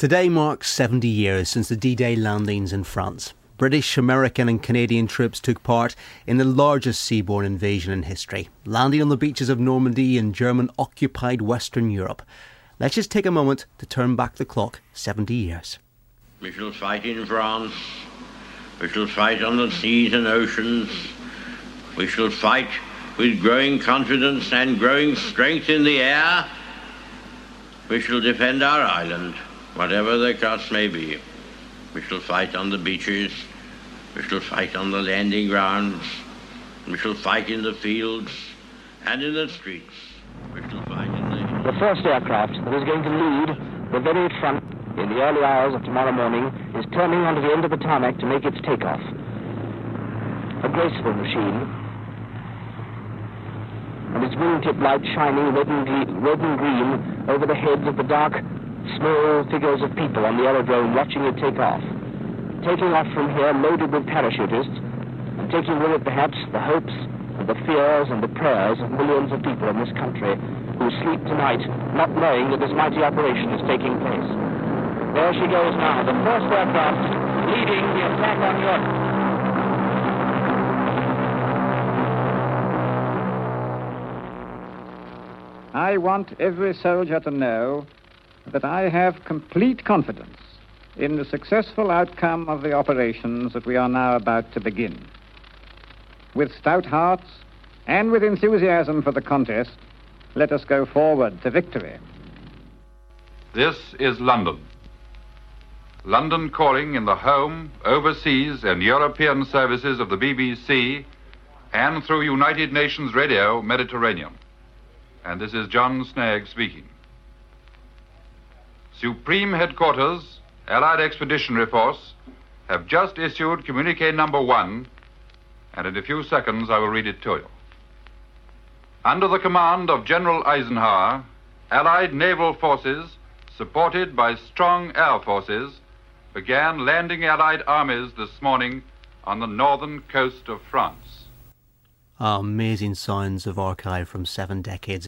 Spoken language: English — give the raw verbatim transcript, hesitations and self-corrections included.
Today marks seventy years since the D-Day landings in France. British, American and Canadian troops took part in the largest seaborne invasion in history, landing on the beaches of Normandy in German-occupied Western Europe. Let's just take a moment to turn back the clock seventy years. We shall fight in France. We shall fight on the seas and oceans. We shall fight with growing confidence and growing strength in the air. We shall defend our island, whatever the cost may be. We shall fight on the beaches. We shall fight on the landing grounds. We shall fight in the fields and in the streets. We shall fight in the... The first aircraft that is going to lead the very front in the early hours of tomorrow morning is turning onto the end of the tarmac to make its takeoff. A graceful machine, and its wingtip lights shining red and, gle- red and green over the heads of the dark, small figures of people on the aerodrome watching it take off. Taking off from here loaded with parachutists, and taking with it perhaps the hopes and the fears and the prayers of millions of people in this country who sleep tonight not knowing that this mighty operation is taking place. There she goes now, the first aircraft leading the attack on Europe. I want every soldier to know that I have complete confidence in the successful outcome of the operations that we are now about to begin. With stout hearts and with enthusiasm for the contest, let us go forward to victory. This is London. London calling in the home, overseas and European services of the B B C and through United Nations Radio Mediterranean. And this is John Snagg speaking. Supreme Headquarters, Allied Expeditionary Force, have just issued communique number one, and in a few seconds I will read it to you. Under the command of General Eisenhower, Allied naval forces, supported by strong air forces, began landing Allied armies this morning on the northern coast of France. Amazing sounds of archive from seven decades